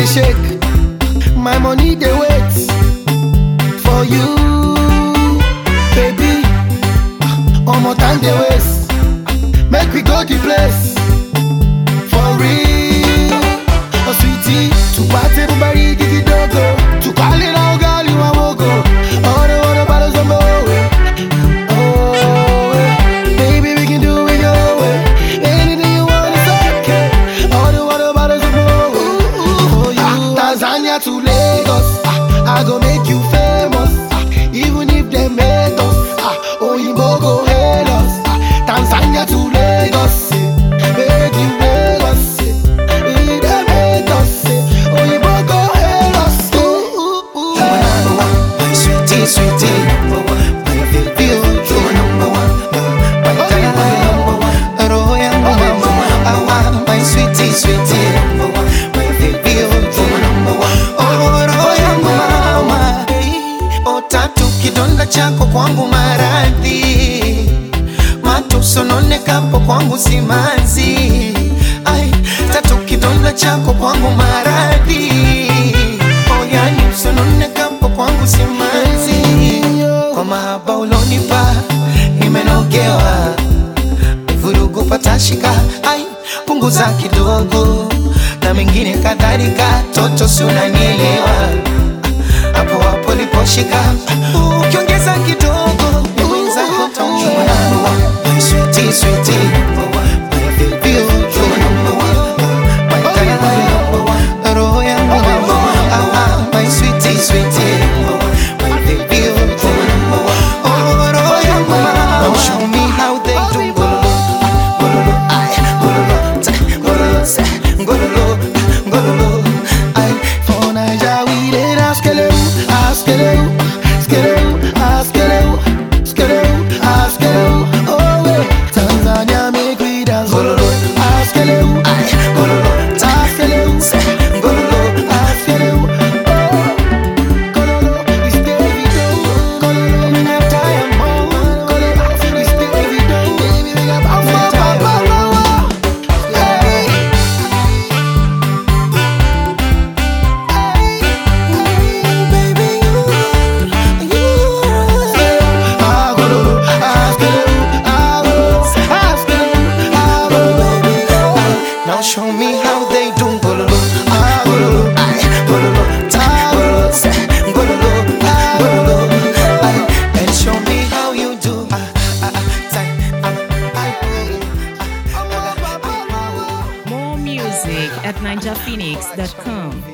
they shake. My money they wait for you, baby. One more time they waste. Make we go the place for real. Oh sweetie, to party everybody gigi dogo. To call it out girl you want go. All the water bottles on my way. Oh baby we can do it your way. Anything you want is okay. All the water bottles on my way. Oh you Tanzania to Lagos, I go make you famous. Even if they hate us, oh you go hate us. Tanzania to Lagos, make you Lagos. If they hate us, oh you go hate us. Sweetie, sweetie, my baby, you're number one. My darling, roho yangu mama, my sweetie, sweetie, my baby, you're number one. Oh, roho yangu mama, oh tatu kidonda chako kwangu maradhi, matusononekapo kwangu simanzi. Ai, tatu kidonda chako kwangu maradhi, oh yani usononekapo kwangu simanzi. Kwa mahaba ulonipa nimenogewa, vurugu patashika, ai punguza kidogo na mengine kadhalika, toto si unanielewa, hapo hapo liposhika, ukiongeza kidogo mwenzako taumwa. Sweetie, sweetie, my baby, you're number one. My darling, roho yangu mama, my sweetie, sweetie, my baby, you're number one. Oh, roho yangu mama, show me how they do gololo, ay, gololo, say, gololo, ay. For Naija we dey askeleu, askeleu, askeleu, askeleu, askeleu, askeleu. Oh hey, Tanzania make we dance gololo, askeleu, Ay, gololo, askeleu, gololo, askeleu. Oh, gololo, it's Davido, gololo, me not tired more, gololo, it's Davido, baby we got power. Hey. Now show me how they do gololo, gololo, ay, gololo, gololo, ay, and show me how you do. More music at ninjaphoenix.com.